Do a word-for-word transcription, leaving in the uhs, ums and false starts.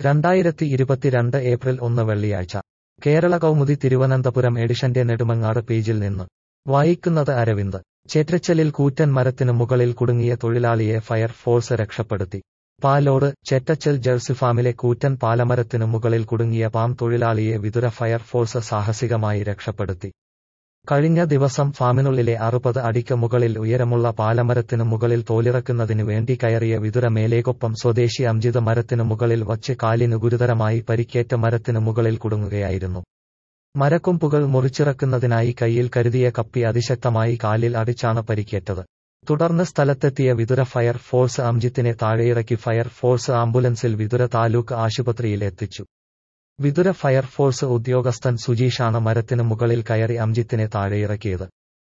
രണ്ടായിരത്തി ഇരുപത്തിരണ്ട് ഏപ്രിൽ ഒന്ന് വെള്ളിയാഴ്ച കേരള കൗമുദി തിരുവനന്തപുരം എഡിഷന്റെ നെടുമങ്ങാട് പേജിൽ നിന്ന് വായിക്കുന്നത് അരവിന്ദ്. ചേറ്റച്ചലിൽ കൂറ്റൻ മരത്തിനു മുകളിൽ കുടുങ്ങിയ തൊഴിലാളിയെ ഫയർ ഫോഴ്സ് രക്ഷപ്പെടുത്തി. പാലോട് ചേറ്റച്ചൽ ജേഴ്സി ഫാമിലെ കൂറ്റൻ പാലമരത്തിനു മുകളിൽ കുടുങ്ങിയ പാം തൊഴിലാളിയെ വിതുര ഫയർ ഫോഴ്സ് സാഹസികമായി രക്ഷപ്പെടുത്തി. കഴിഞ്ഞ ദിവസം ഫാമിനുള്ളിലെ അറുപത് അടിക്ക് മുകളിൽ ഉയരമുള്ള പാലമരത്തിനു മുകളിൽ തോലിറക്കുന്നതിനു വേണ്ടി കയറിയ വിതുര മേലേക്കൊപ്പം സ്വദേശി അംജിത് മരത്തിനു മുകളിൽ വച്ച് കാലിനു ഗുരുതരമായി പരിക്കേറ്റ മരത്തിനു മുകളിൽ കുടുങ്ങുകയായിരുന്നു. മരക്കൊമ്പുകൾ മുറിച്ചിറക്കുന്നതിനായി കയ്യിൽ കരുതിയ കപ്പി അതിശക്തമായി കാലിൽ അടിച്ചാണ് പരിക്കേറ്റത്. തുടർന്ന് സ്ഥലത്തെത്തിയ വിതുര ഫയർ ഫോഴ്സ് അംജിത്തിനെ താഴെയിറക്കി ഫയർ ഫോഴ്സ് ആംബുലൻസിൽ വിതുര താലൂക്ക് ആശുപത്രിയിൽ എത്തിച്ചു. വിതുര ഫയർ ഫോഴ്സ് ഉദ്യോഗസ്ഥൻ സുജീഷാണ് മരത്തിനു മുകളിൽ കയറി അംജിത്തിനെ താഴെയിറക്കിയത്.